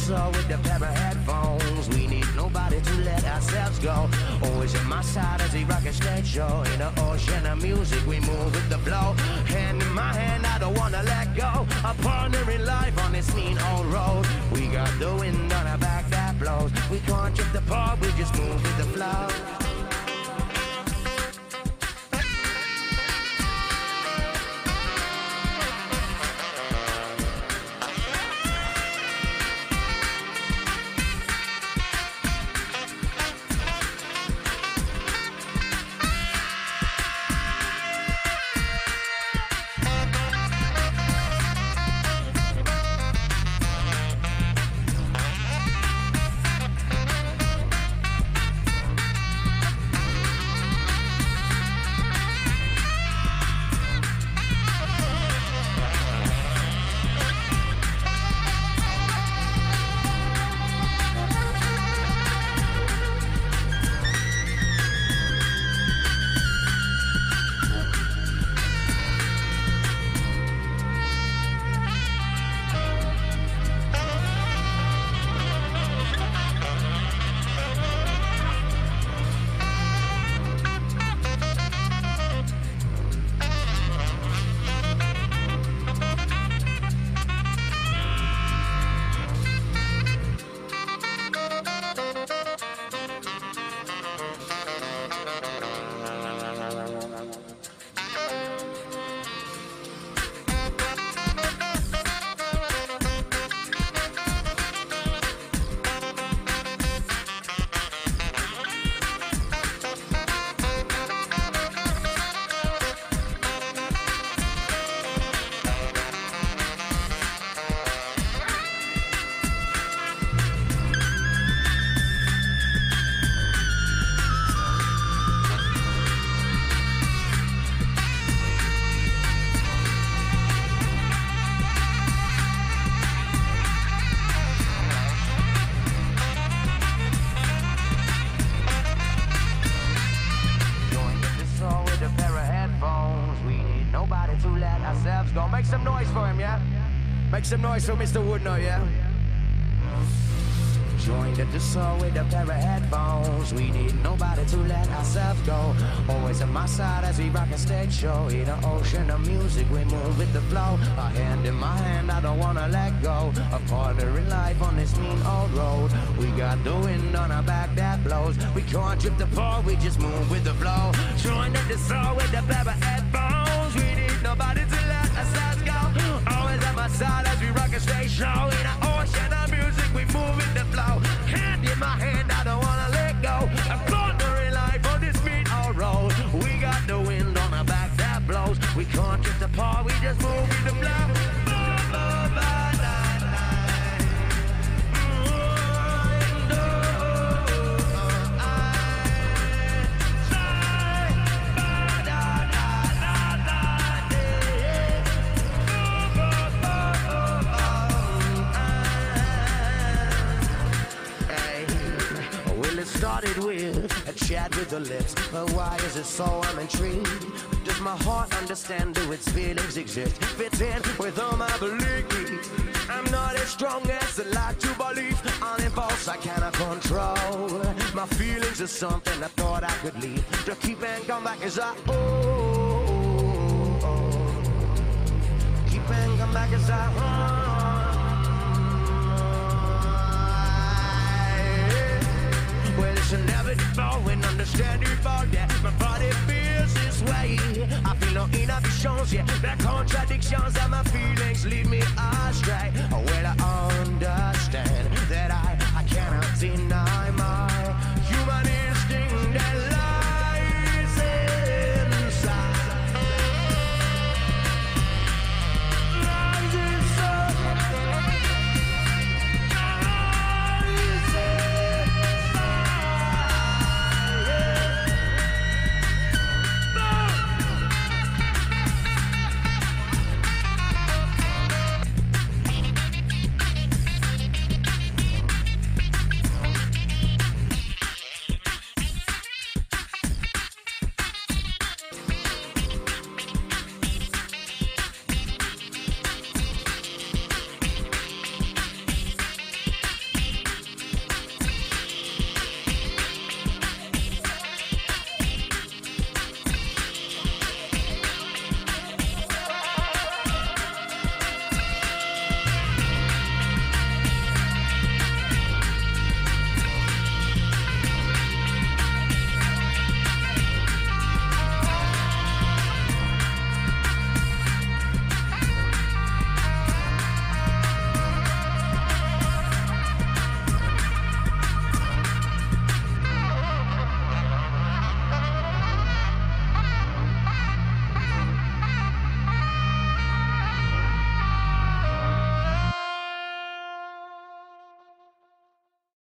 soul with a pair of headphones. We need nobody to let ourselves go. Always at my side as we rock a stage show. In the ocean of music, we move with the flow. Hand in my hand, I don't wanna let go. A partner in life on this mean old road. We got the wind on our back that blows. We can't trip the park, we just move with the flow. Make some noise for him, yeah? Make some noise for Mr. Woodnote, yeah? Joined at the soul with a pair of headphones. We need nobody to let ourselves go. Always at my side as we rock a stage show. In the ocean of music, we move with the flow. A hand in my hand, I don't wanna let go. A partner in life on this mean old road. We got the wind on our back that blows. We can't trip the pole, we just move with the flow. Joined at the soul with a pair of headphones. We need nobody to let ourselves go. Always at my side as we rock a stage show. In the ocean of music, we move with the flow. Hand in my hand, I don't wanna let go. A partner in life on this mean old road. We got the wind on our back that blows. We can't drift apart, we just move with the flow. Started with a chat with the lips, but why is it so I'm intrigued? Does my heart understand, do its feelings exist? Fits in with all my beliefs. I'm not as strong as I like to believe. On impulse I cannot control. My feelings are something I thought I could leave. To keep and come back as I keep and come back as I well, it's inevitable when understanding about that. My body feels this way. I feel no inhibitions, yeah. The contradictions of my feelings lead me astray. Well, I understand that I cannot deny.